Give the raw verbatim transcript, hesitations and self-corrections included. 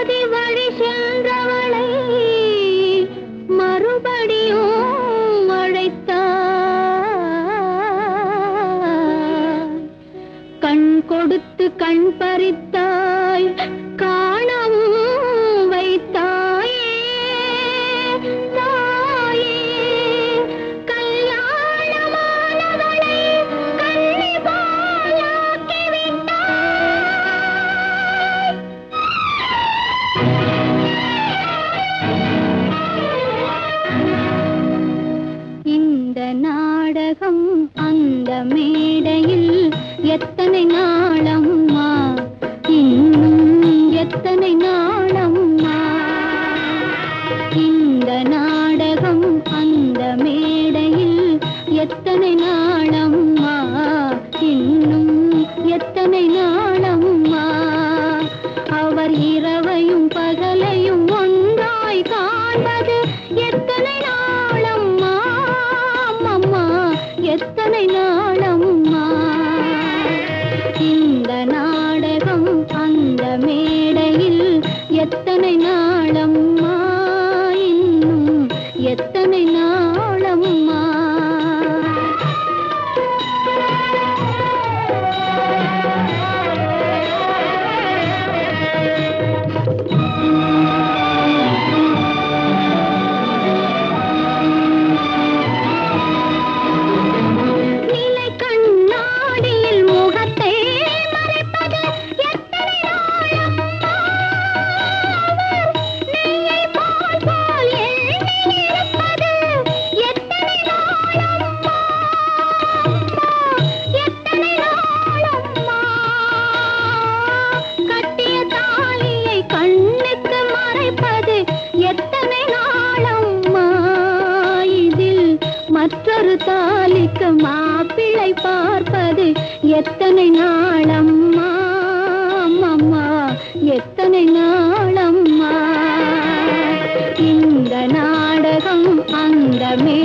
பாதி வழி சென்றவளை மறுபடியும் அழைத்தாய். கண் கொடுத்து கண் பறித்தாய், காணவும் வைத்தாயே தாயே. கல்யாணமானவளை கண்ணி போலாக்கி விட்டாய். இந்த நாடகம் அந்த மேடையில் எத்தனை நாளம்மா, இன்னும் எத்தனை நாளம்மா. இந்த நாடகம் அந்த மேடையில் எத்தனை நாளம்மா, இன்னும் எத்தனை நாளம்மா. அவர் இரவையும் பகலையும் ஒன்றாய் காண்பது எத்தனை நாளம்மா, அம்மா எத்தனை நாளம்மா. இந்த நாடகம் அந்த மேடையில் எத்தனை நாளம்மா, இன்னும் எத்தனை நாளம்மா. நிலை கண்ணாடியில் முகத்தை மறைப்பது எத்தனை நாளம்மா. நெய்யை பால் போல் எண்ணி இருப்பது எத்தனை நாளம்மா, எத்தனை நாளம்மா. கட்டிய தாலியை கண்ணுக்கு மறைப்பது எத்தனை நாளம்மா. இதில் மற்றொரு தாலிக்கு மாப்பிள்ளை பார்ப்பது எத்தனை நாளம்மா, அம்மா எத்தனை நாளம்மா. இந்த நாடகம் அந்த மே